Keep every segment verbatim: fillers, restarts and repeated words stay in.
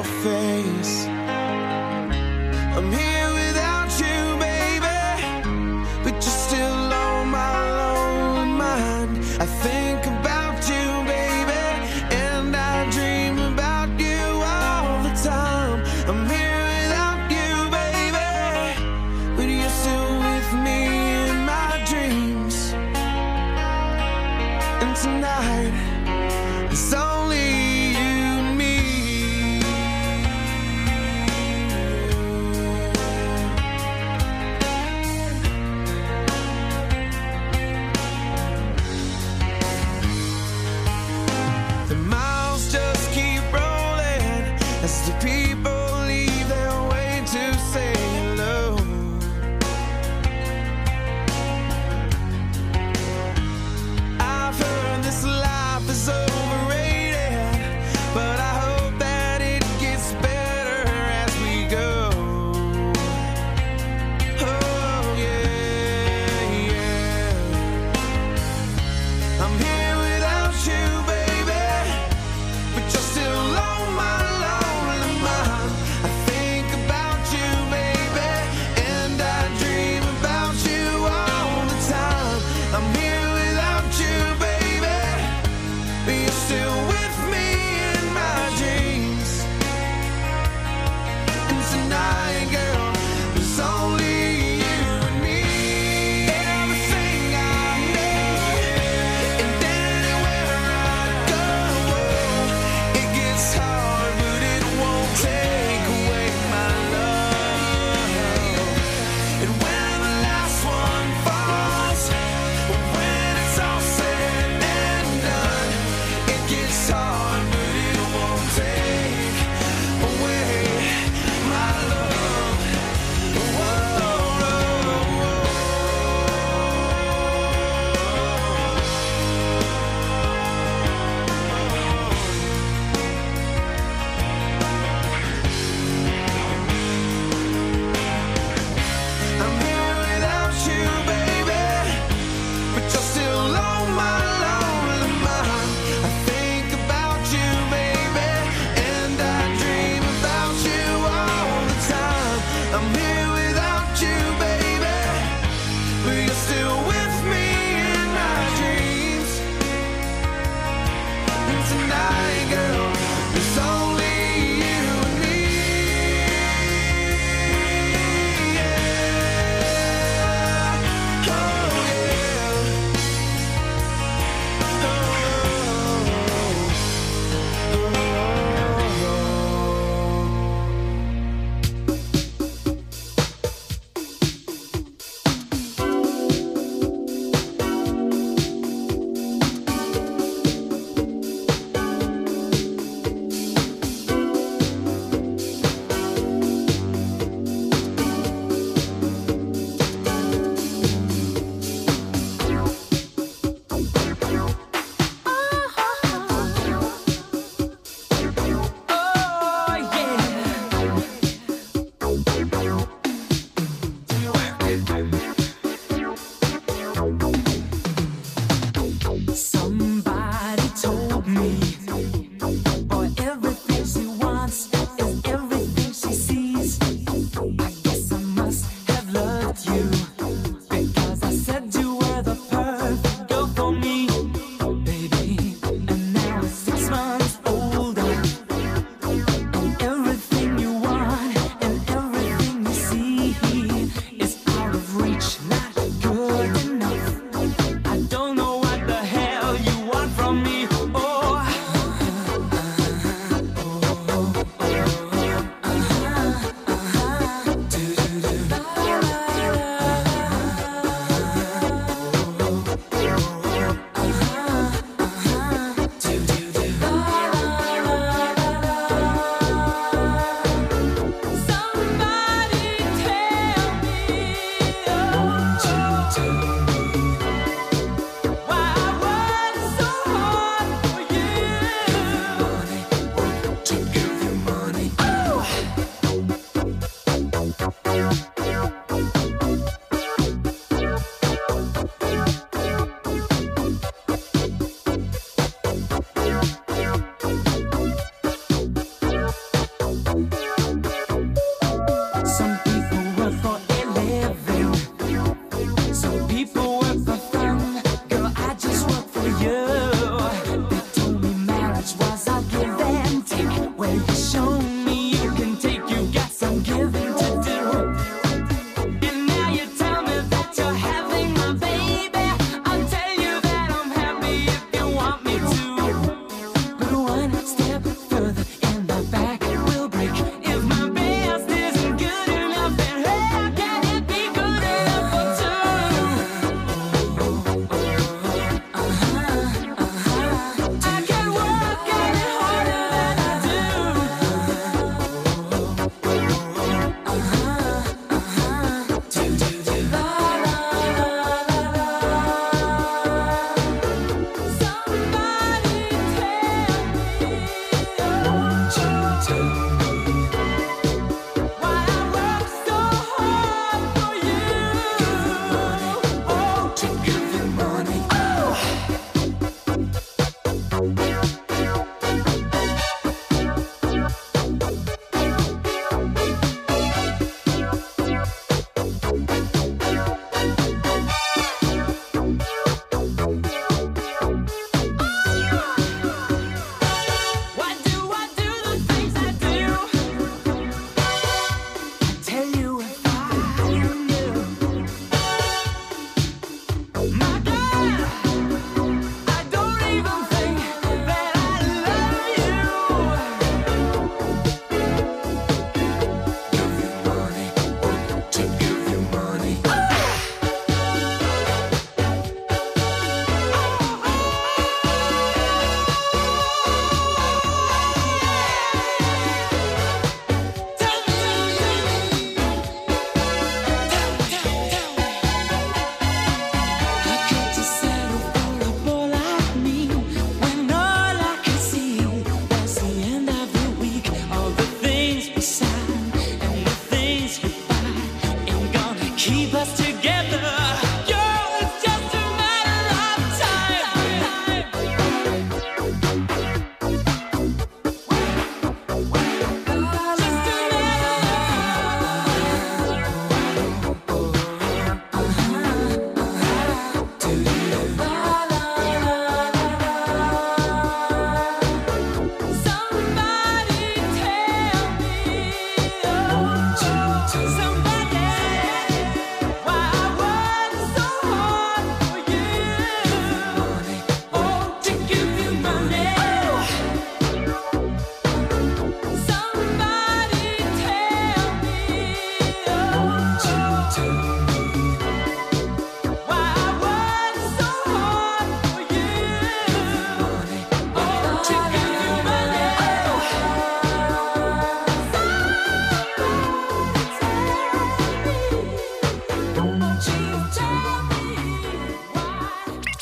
face. I'm here without you, baby, but you're still on my lonely mind. I think about you, baby, and I dream about you all the time. I'm here without you, baby, but you're still with me in my dreams. And tonight, it's only you and me. The miles just keep rolling as the people leave their way to say hello. I've heard this life is overrated,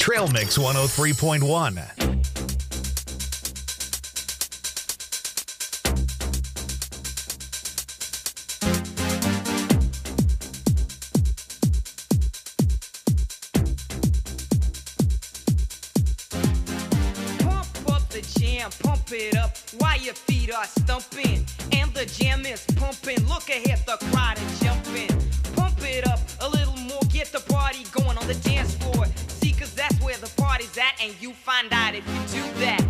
Trail Mix one oh three point one. Pump it up while your feet are stumping and the jam is pumping. Look ahead, the crowd is jumping. Pump it up a little more, get the party going on the dance floor. See, cause that's where the party's at, and you find out if you do that.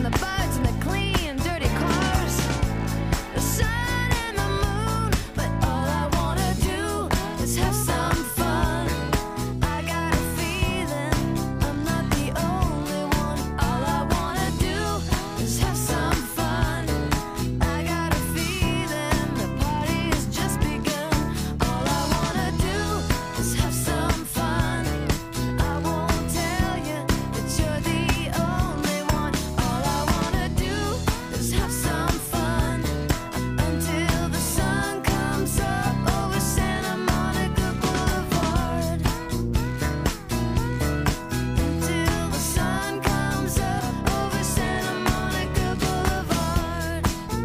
the birds and the clean, dirty cars, the sun and the moon. But all I wanna do is have some fun. I got a feeling I'm not the only one. All I wanna do is have some fun. I got a feeling the party has just begun. All I wanna do is have some fun. I won't tell you that you're the only one. All I wanna do is have some fun until the sun comes up over Santa Monica Boulevard. Until the sun comes up over Santa Monica Boulevard.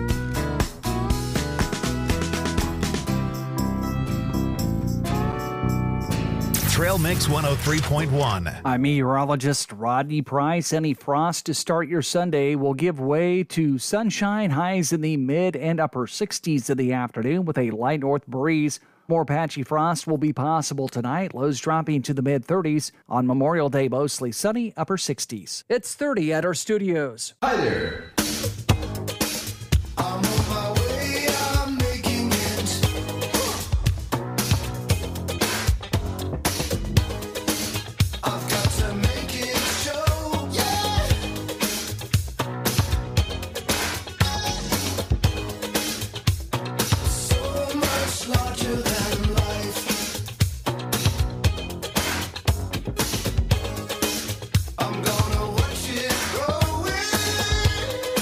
Trail Mix one oh three point one. I'm meteorologist Rodney Price. Any frost to start your Sunday will give way to sunshine, highs in the mid and upper sixties in the afternoon with a light north breeze. More patchy frost will be possible tonight, lows dropping to the mid thirties. On Memorial Day, mostly sunny, upper sixties. It's thirty at our studios. Hi there. I'm on my way, I'm making it. I've got to make it show, yeah. So much larger than life. I'm gonna watch it growing.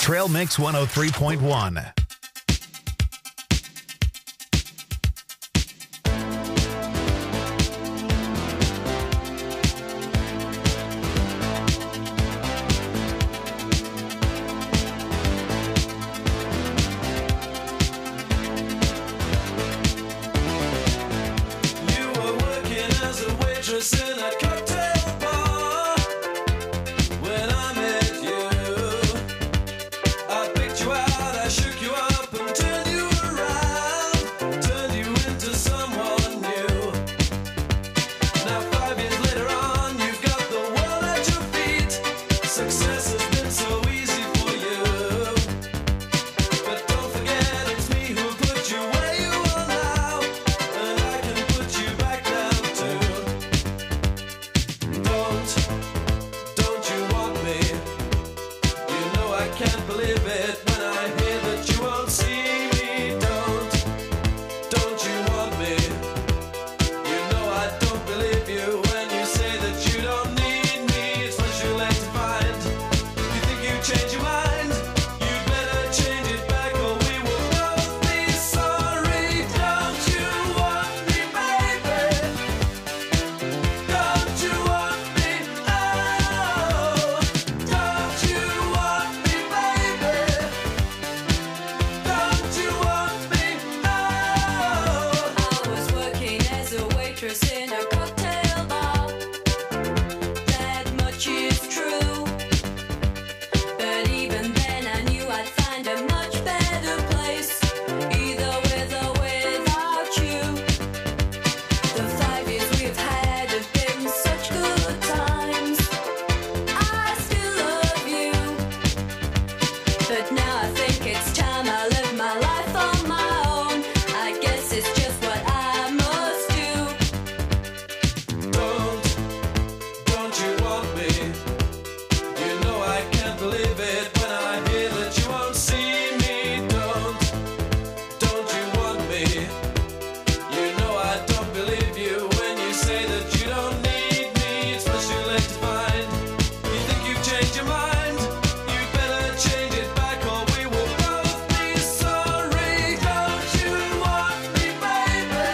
Trail Mix one oh three point one. You were working as a waitress in a cocktail bar when I met you. I picked you out, I shook you up and turned you around, turned you into someone new. Now five years later on, you've got the world at your feet. Success has been so easy for you. But don't forget it's me who put you where you are now, and I can put you back down too. Don't, don't you want me? You know I can't believe it when I hear that you won't see me. Don't, don't you want me? You know I don't believe you when you say that you don't need me. It's much too late to find. You think you change your mind? You'd better change it back or we will both be sorry. Don't you want me, baby? Don't you want me? Oh, don't you want me, baby? Don't you want me? Oh. I was working as a waitress in a cocktail bar. That much is true. But even then I knew I'd find a much better place, either with or without you. The five years we've had have been such good times. I still love you. But now I think it's time I live my life on my own. I guess it's just what I must do. Don't, don't you want me? You know I can't believe it when I hear that you won't see me. Don't, don't you want me? You know I don't believe you when you say that you don't need me. It's much too late to find. You think you've changed your mind? You'd better change it back or we will both be sorry. Don't you want me, baby?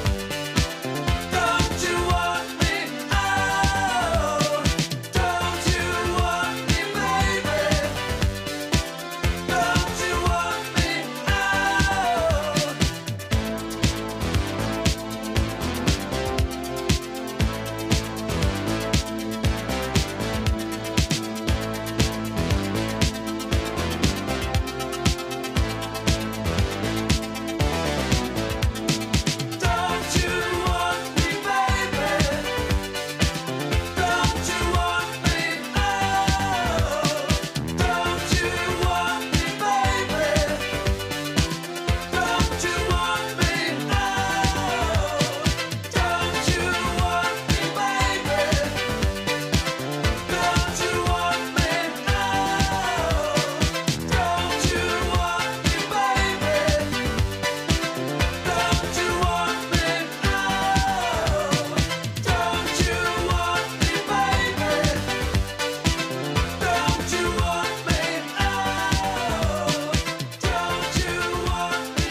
Don't you want me? Oh, don't you want me, baby? Don't you want me? Oh. Don't you want me, baby? Don't you want me? Oh, don't you want me, baby? Don't you want me? Oh, don't you want me, baby? Don't you want me? Oh, don't you want me, baby? Don't you want me? Oh, don't you want me, baby? Don't you want me? Oh, don't you want me,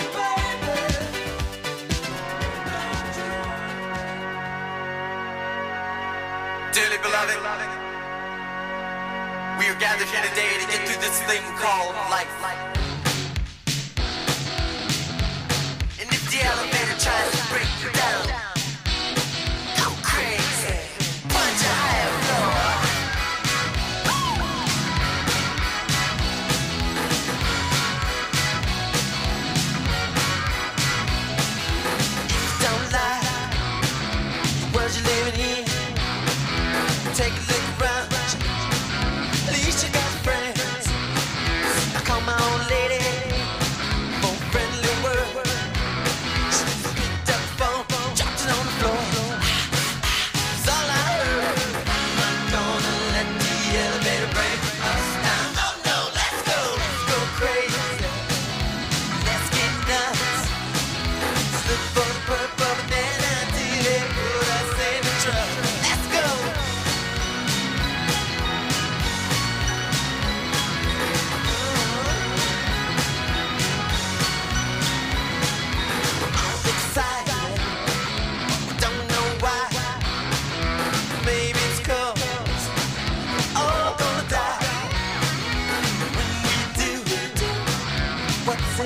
baby? Dearly beloved, we are gathered here today to get through this thing called life. And if the elevator tries to break you down, go crazy, punch a higher floor. Don't lie, the world you're living in. Take a look around, at least you got friends. I call my own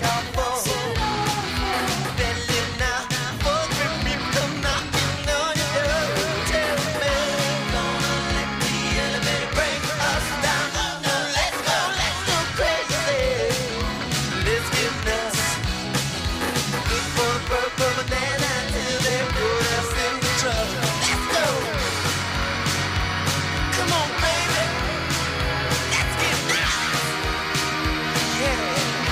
it all for? Better live now before the people come knocking on your door. Tell me, gonna let the elevator break us down. No, let's go, let's go crazy. Let's get nuts. Good for the purple banana till they put us in trouble. Let's go. Come on, baby. Let's get nuts. Yeah.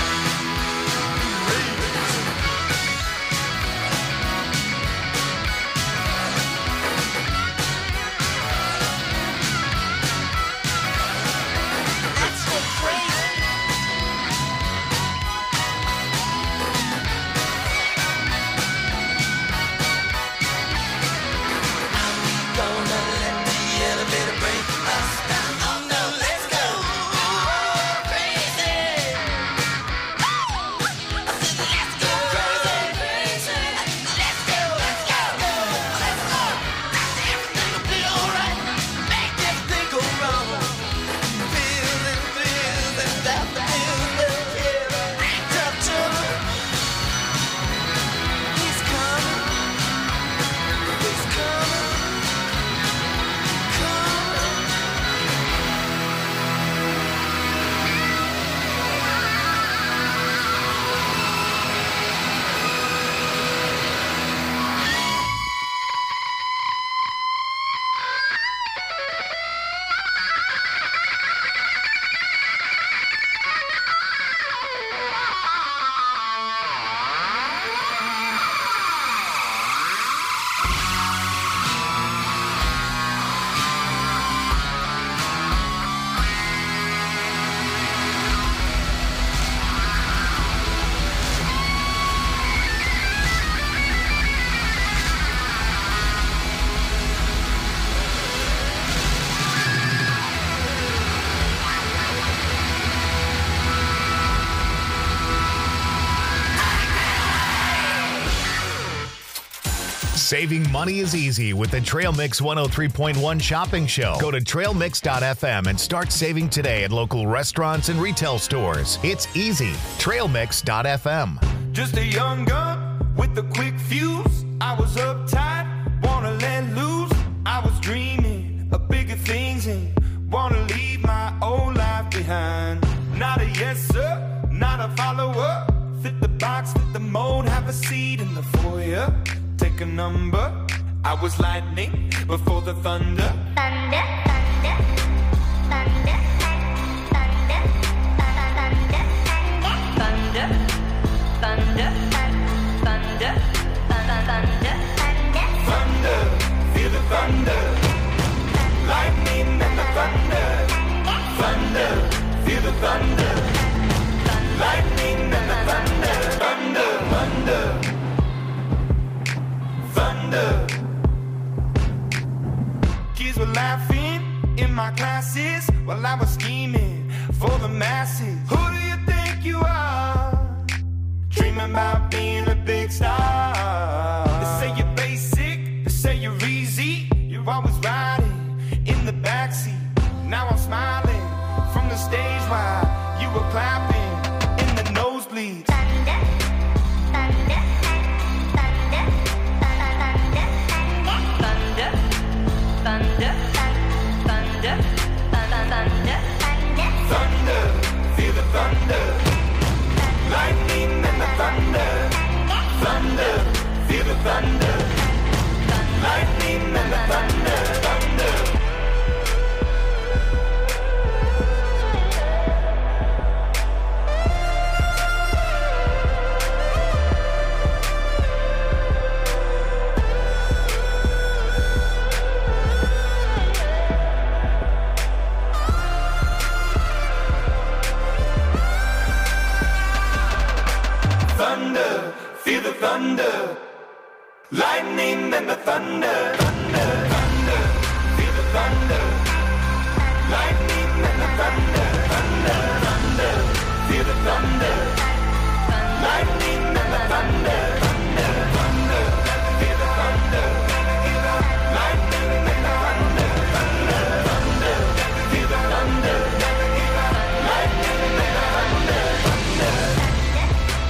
Let's go crazy. Gonna let the elevator break us down. Oh no, let's go crazy. I said let's go crazy. Let's go, let's go, let's go. Everything will be alright. Make everything go wrong. Feels and feels and daffodils will appear. Ain't tough trouble. He's coming. He's coming. Saving money is easy with the Trail Mix one oh three point one shopping show. Go to trail mix dot f m and start saving today at local restaurants and retail stores. It's easy. trail mix dot f m. Just a young gun with a quick fuse. I was uptight, wanna let loose. I was dreaming of bigger things and wanna leave my old life behind. Not a yes sir, not a follower. Fit the box, fit the mold, have a seat in the foyer. Take a number. I was lightning before the thunder. Thunder, thunder, thunder, thunder, thunder, thunder, thunder, thunder, thunder, Thunder, feel the thunder. Lightning and the thunder. Thunder, feel the thunder. Lightning and the thunder. Thunder, thunder. Thunder. Kids were laughing in my classes while I was scheming for the masses. Who do you think you are? Dreaming about being a big star. They say you're basic, they say you're easy. You're always riding in the backseat. Now I'm smiling from the stage while you were clapping in the nosebleeds. thunder, thunder, thunder, thunder, thunder, thunder, thunder, Thunder, feel the thunder. Lightning and the thunder. Thunder, feel the thunder. Lightning and the thunder. Thunder. Thunder, feel the thunder. Lightning and the thunder. Thunder, thunder, feel the thunder. Lightning and the thunder. Thunder, thunder, feel the thunder. Lightning and the thunder. Thunder, thunder, feel the thunder. Lightning and the thunder. Thunder, thunder, feel the thunder. Lightning and the thunder. Thunder.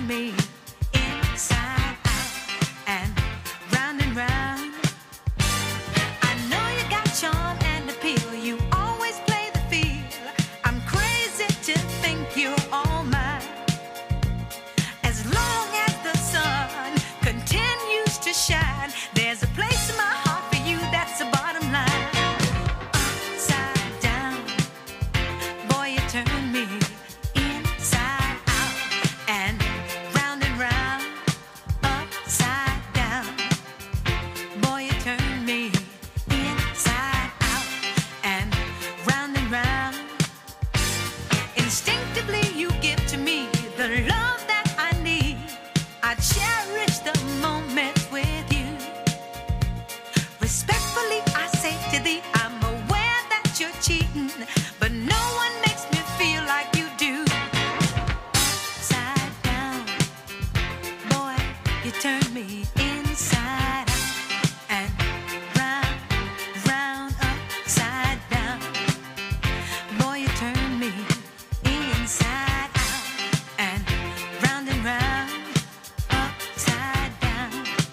turn me inside out and round and round. I know you got charm and appeal. You always play the field. I'm crazy to think you're all mine. As long as the sun continues to shine, there's a place in my heart for you. That's the bottom line. Upside down, boy, you turn me inside out and round and round. Upside down, boy, you turn me inside out and round and round. Instinctively, you give to me the love that I need. I cherish the moments with you. Respectfully, I say to thee, I'm aware that you're cheating, but no one makes me feel like you do. Upside down, boy, you turn me inside out and round, round, upside down. Boy, you turn me inside out and round and round, upside down.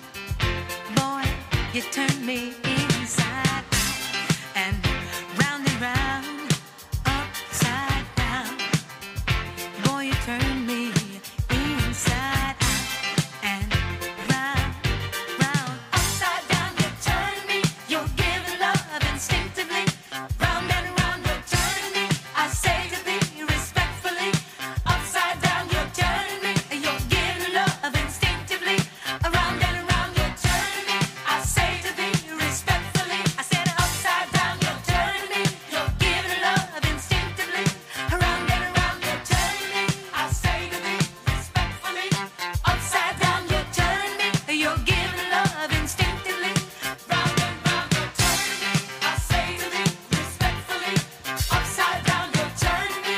Boy, you turn me inside out and round and round, upside down. Boy, you turn me inside out and round, round, upside down. You turn me, you're giving love instinctively. Round and round, you're turning me. I say to thee respectfully, upside down, you're turning me. You're giving love instinctively. Around and around, you're turning me. I say to thee respectfully. I said upside down, you're turning me. You're giving love instinctively. Around and around, you're turning me. I say to thee respectfully. Upside down, you're turning me. You're giving love instinctively. Round and round, you're turning me. I say to thee respectfully. Upside down, you're turning me.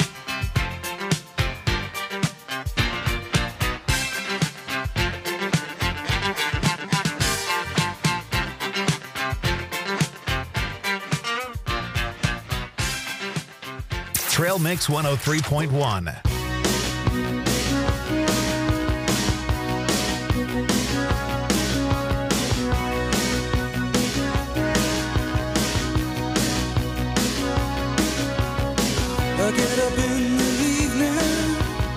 Trail Mix one oh three point one. I get up in the evening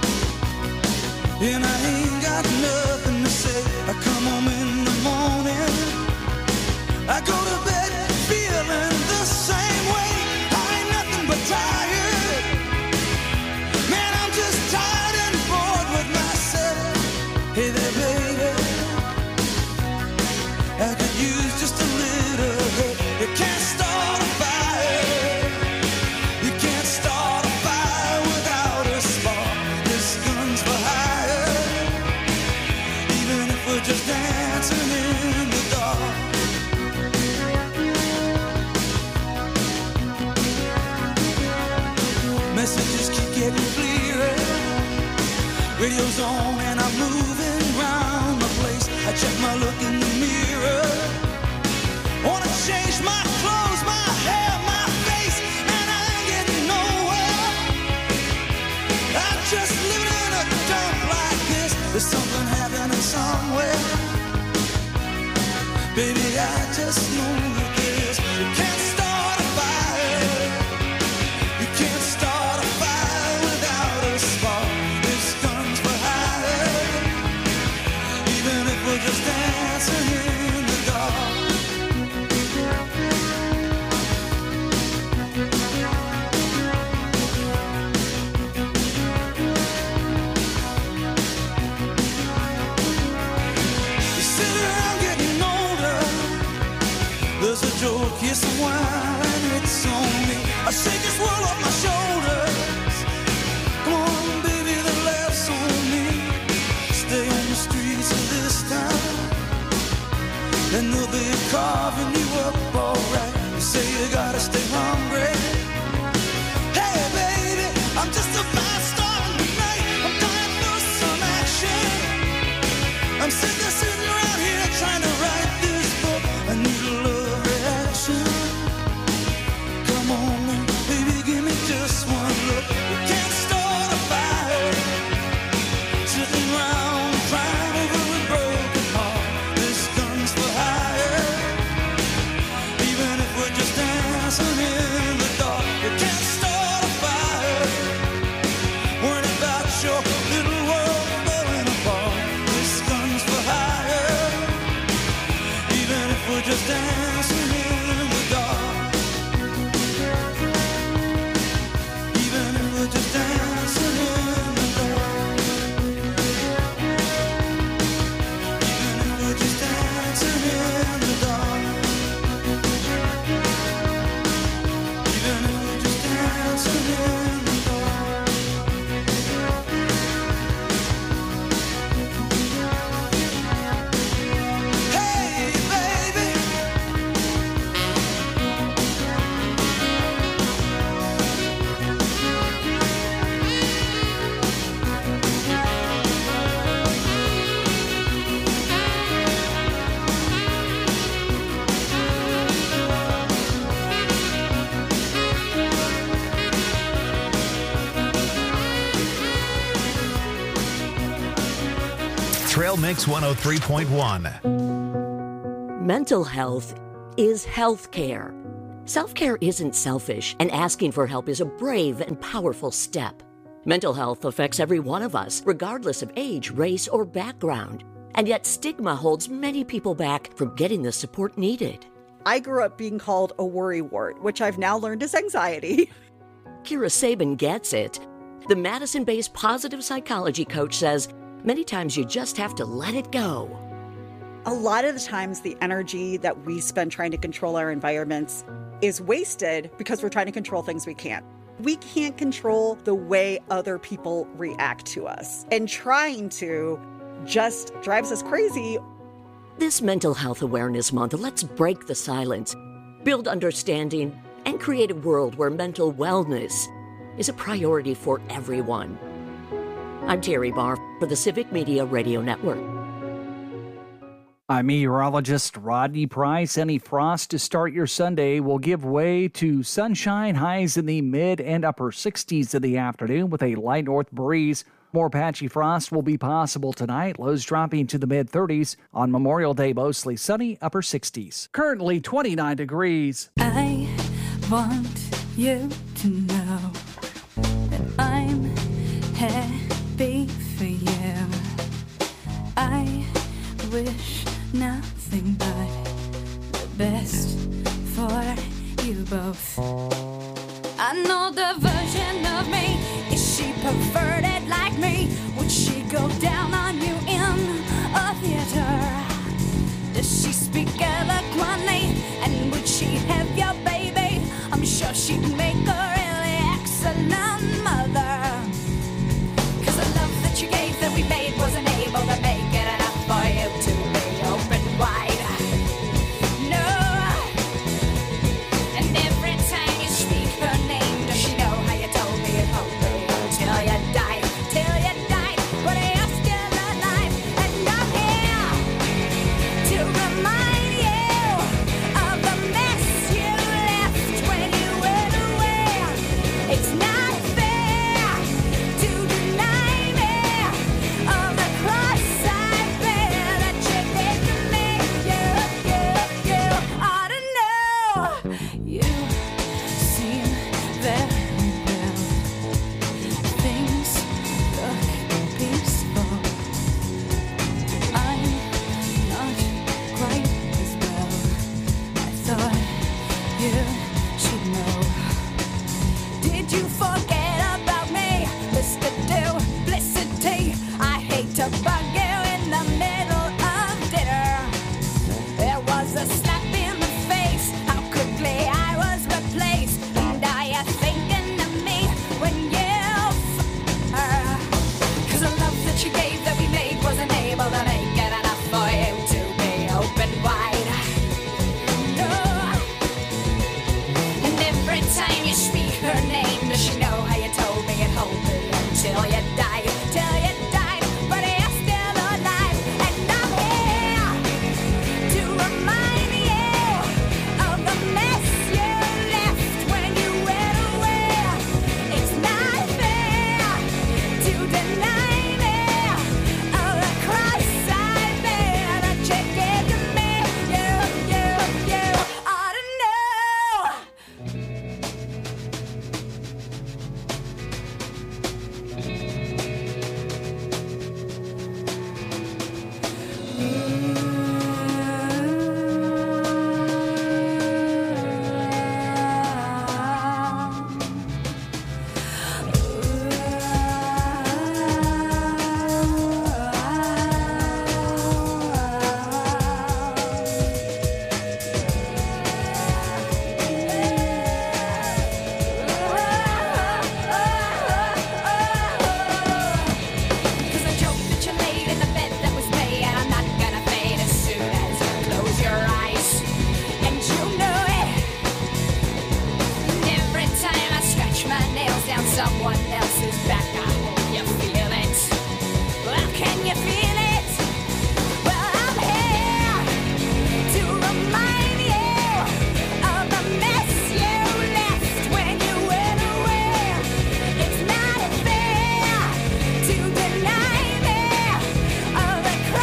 and I ain't got nothing to say. I come home in the morning, I go to bed feeling the same way. I ain't nothing but tired. Man, I'm just tired and bored with myself. Hey there, baby, I could use just a little help. You can't start a fire. You can't start a fire without a spark. This gun's for hire. Even if we're just dancing in the dark. Messages keep getting clearer. Radio's on and I'm moving round the place. I check my look in the mirror. Wanna change my clothes, my hair, my face, and I ain't getting nowhere. I'm just living in a dump like this. There's something happening somewhere. Baby, I just know that this. You can't start a fire. You can't start a fire without a spark. This gun's for hire. Even if we're just dancing in the dark. You sit around getting older. There's a joke, yes, a wine, it's on me. I shake this world off my shoulders. Come on, baby, the laughs on me. Stay on the streets of this town, and they'll be carving you up alright. You say you gotta stay hungry. Hey, baby, I'm just a fast star tonight. I'm dying for some action. I'm sick of sitting around here trying to write this book. I need a love reaction. Come on, baby, give me just one look. We can't start a fire sitting around Trail Mix one oh three point one. Mental health is health care. Self-care isn't selfish, and asking for help is a brave and powerful step. Mental health affects every one of us, regardless of age, race, or background. And yet stigma holds many people back from getting the support needed. I grew up being called a worrywart, which I've now learned is anxiety. Kira Sabin gets it. The Madison-based positive psychology coach says many times you just have to let it go. A lot of the times, the energy that we spend trying to control our environments is wasted because we're trying to control things we can't. We can't control the way other people react to us, and trying to just drives us crazy. This Mental Health Awareness Month, let's break the silence, build understanding, and create a world where mental wellness is a priority for everyone. I'm Terry Barr for the Civic Media Radio Network. I'm meteorologist Rodney Price. Any frost to start your Sunday will give way to sunshine, highs in the mid and upper sixties in the afternoon with a light north breeze. More patchy frost will be possible tonight, lows dropping to the mid thirties. On Memorial Day, mostly sunny, upper sixties. Currently twenty-nine degrees. I want you to know that I'm happy for you. I wish nothing but the best for you both. I know the version of me. Is she perverted like me? Would she go down on you in a theater? Does she speak eloquently? And would she have your baby? I'm sure she'd make a really excellent mother. Cause the love that you gave that we made wasn't able to make it enough for you to be open wide. No. And every time you speak her name, does she know how you told me it won't be until you died, till you died, but you're still alive. And I'm here to remind you of the mess you left when you went away. It's not fair to deny me of the cross I bear that you did to me. You, you, you ought to know. You seem very well. Things look peaceful. I'm not quite as well. I thought you should know. Did you forget about me, Mister Duplicity? I hate to bug you in the middle of dinner. There was a slap in the face. How quickly I was replaced. And are you thinking of me when you f- her? Cause the love that you gave that we made wasn't able to make it enough for you to be open wide. No. And every time you speak her name, does she know how you told me it won't be until you died, till you died, but you're still alive. And I'm here to remind you of the mess you left when you went away. It's not fair to deny me of the cross I bear that you gave to me. You, you, you ought to know. Cause the joke that you laid in the bed that was made, and I'm not gonna fade as soon as you close your eyes. And you know it. And every time I scratch my nails down someone else's back, I hope you feel it. Well, can you feel it? Well, I'm here to remind you of the mess you left when you went away. It's not fair to deny me of the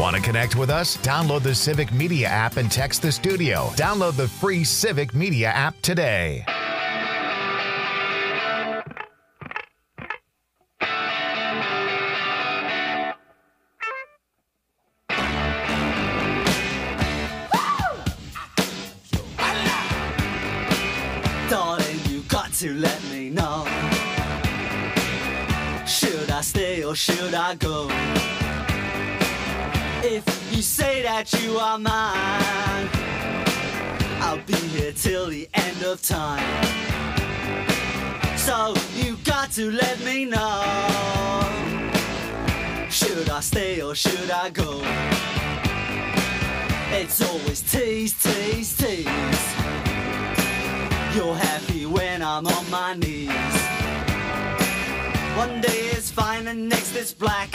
Want to connect with us? Download the Civic Media app and text the studio. Download the free Civic Media app today. Darling, you got to let me know. Should I stay or should I go? If you say that you are mine, I'll be here till the end of time. So you got to let me know. Should I stay or should I go? It's always tease, tease, tease. You're happy when I'm on my knees. One day it's fine and next it's black.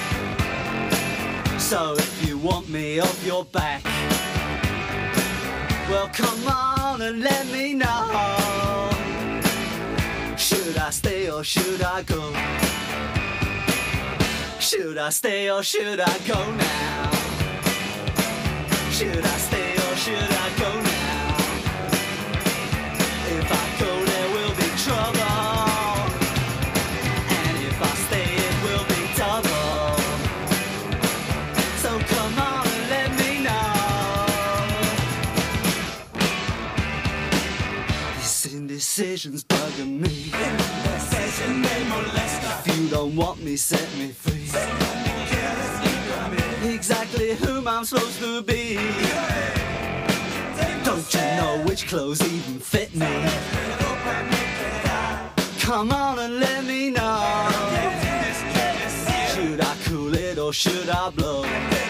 So if you want me off your back, well come on and let me know. Should I stay or should I go? Should I stay or should I go now? Should I stay or should I go now? If I go there will be trouble, and if I stay it will be double. So come on and let me know. These indecisions bugging me. If you don't want me, set me free. Exactly whom I'm supposed to be. Don't you know which clothes even fit me? Come on and let me know. Should I cool it or should I blow?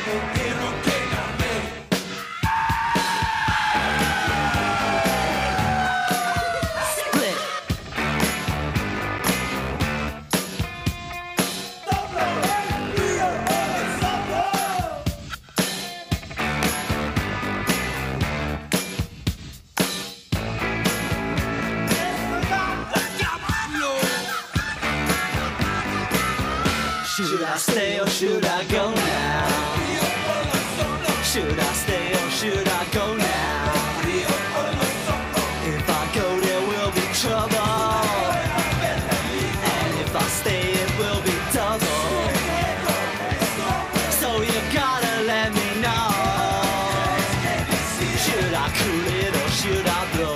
Split. Should I stay or should I go now? Should I stay or should I go now? If I go there will be trouble, and if I stay it will be double. So you gotta let me know. Should I cool it or should I blow?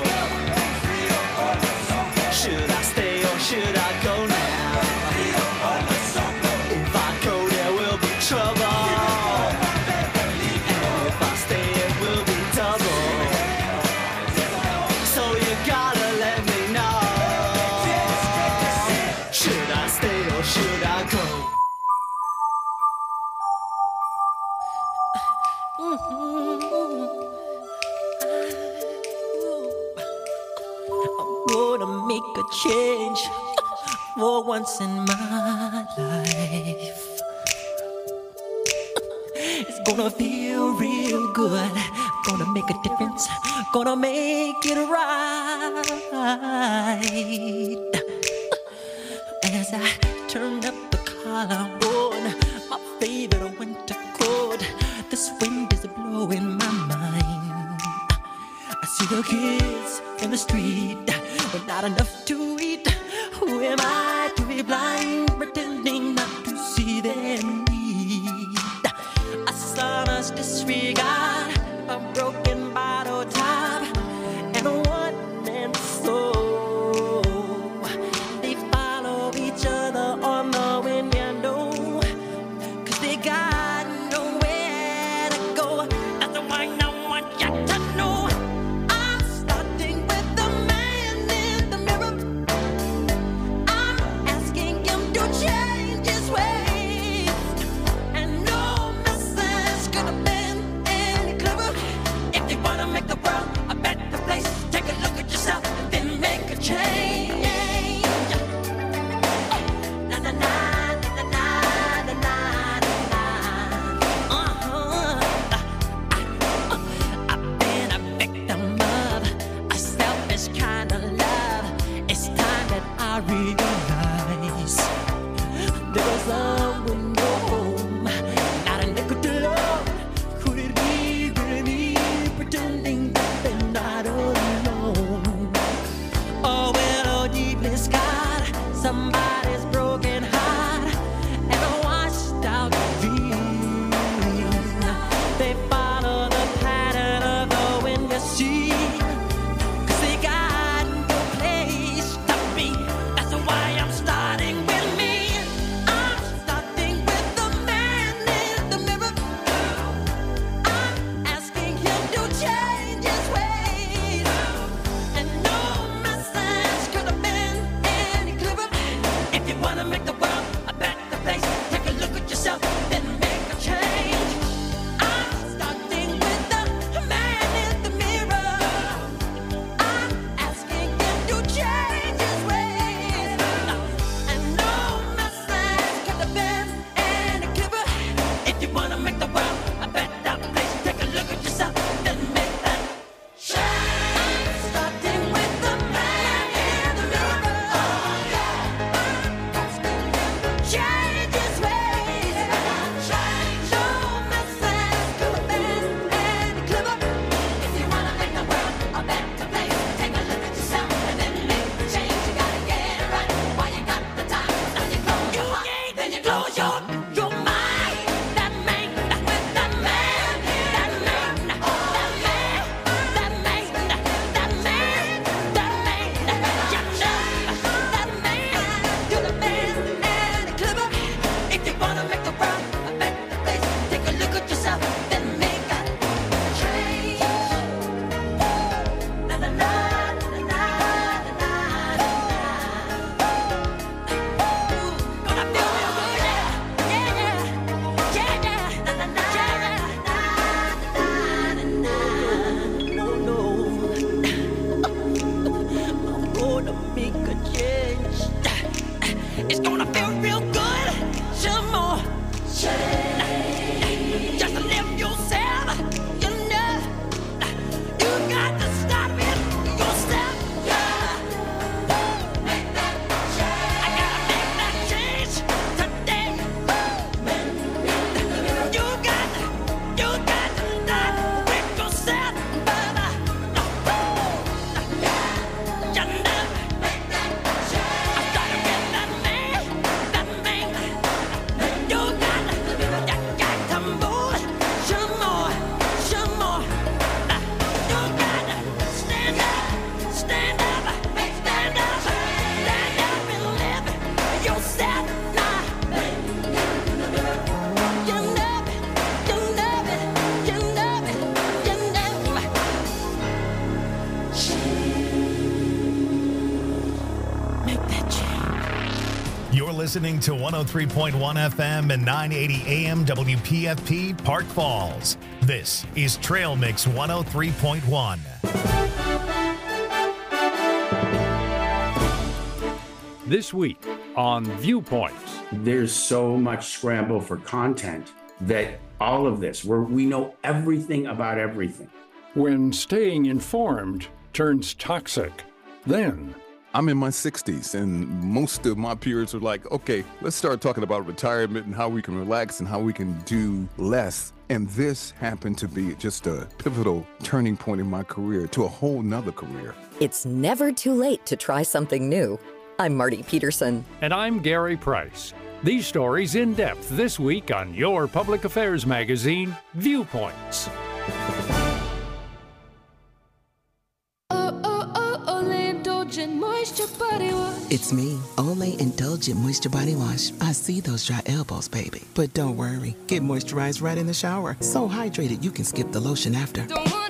Should I stay or should I go now? Trouble, and if I stay it will be double. So you gotta let me know. Should I stay or should I go? I'm gonna make a change for once in my life. It's gonna feel real good. Gonna make a difference. Gonna make it right. As I turn up the collar on my favorite winter coat, this wind is blowing my mind. I see the kids in the street with not enough to eat. Who am I to be blind, pretending not to see their need? Honest disregard, a broken bottle top, and a one-man soul. They follow each other on the window, 'cause they got nowhere to go. That's why I want you to know I'm starting with the man in the mirror. I'm asking him to change his ways, and no gonna bend any clever. listening to one oh three point one F M and nine eighty A M W P F P Park Falls. This is Trail Mix one oh three point one. This week on Viewpoints. There's so much scramble for content that all of this, where we know everything about everything. When staying informed turns toxic, then I'm in my sixties, and most of my peers are like, okay, let's start talking about retirement and how we can relax and how we can do less. And this happened to be just a pivotal turning point in my career to a whole nother career. It's never too late to try something new. I'm Marty Peterson. And I'm Gary Price. These stories in depth this week on your public affairs magazine, Viewpoints. It's me, Olay Indulgent Moisture Body Wash. I see those dry elbows, baby. But don't worry, get moisturized right in the shower. So hydrated you can skip the lotion after. Don't worry.